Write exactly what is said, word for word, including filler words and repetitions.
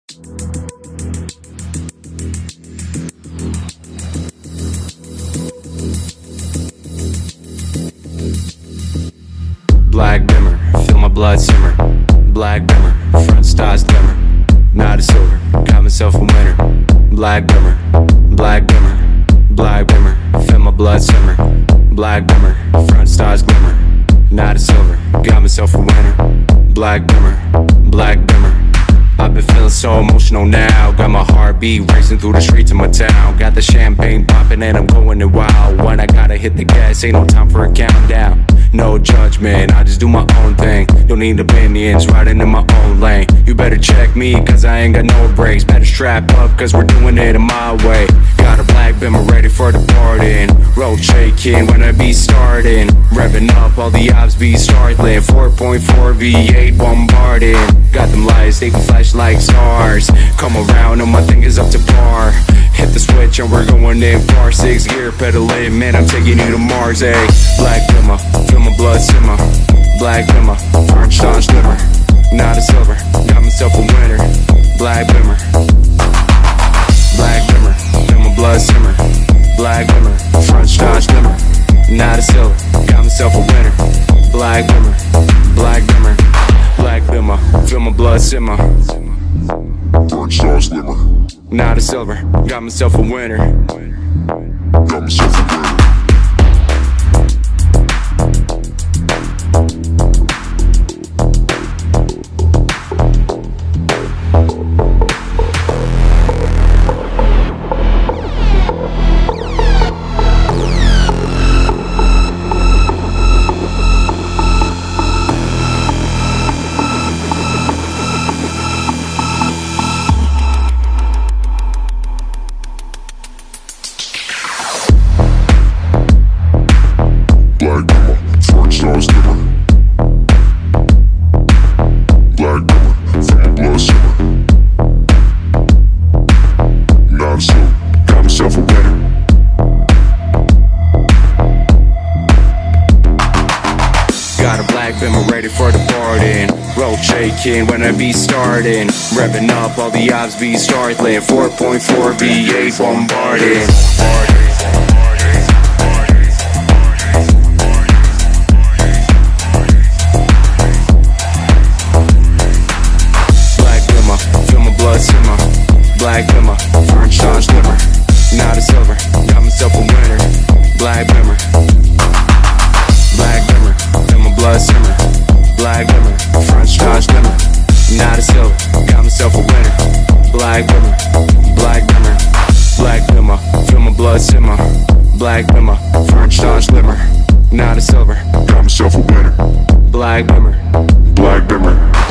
Black dimmer, feel my blood simmer. Black dimmer, front stars glimmer. Not a silver, got myself a winner. Black dimmer, black dimmer, black dimmer, feel my blood simmer. Black dimmer, front stars glimmer. Not a silver, got myself a winner. Black dimmer, black dimmer. I've been feeling so emotional now. Got my heartbeat racing through the streets of my town. Got the champagne popping and I'm going it wild. When I gotta hit the gas, ain't no time for a countdown. No judgment, I just do my own thing. Don't need opinions, riding in my own lane. You better check me, cause I ain't got no brakes. Better strap up, cause we're doing it in my way. Got a black bimmer ready for the party. Road shaking when I be starting. Revving up, all the ops be startling. four point four V eight bombarding. Got them lights, they be flash like stars. Come around and my thing is up to par. Hit the switch and we're going in far. Six gear pedaling, man, I'm taking you to Mars, ayy. Black dimmer, feel my blood simmer. Black dimmer, orange dawn shimmer. Not a silver, got myself a winner. Black dimmer, black dimmer, feel my blood simmer. Black dimmer, front dawn shimmer. Not a silver, got myself a winner. Black dimmer, black dimmer, black dimmer, feel my blood simmer. Front stars glimmer. Not a silver, got myself a winner. Got myself a winner. Black dimmer, front stars glimmer. Black dimmer, feel my blood simmer. Not a soul, got myself a winner. Got a black bimmer ready for the party. Road shaking when I be starting. Revving up, all the ops be startling. four point four V eight bombarding. Black dimmer, orange dawn shimmer. Not a silver, got myself a winner. Black dimmer, black dimmer, feel my blood simmer. Black dimmer, front dawn shimmer. Not a silver, got myself a winner. Black dimmer, black dimmer, black dimmer, feel my blood simmer. Black dimmer, front dawn shimmer. Not a silver, Got myself a winner. black dimmer, Black dimmer.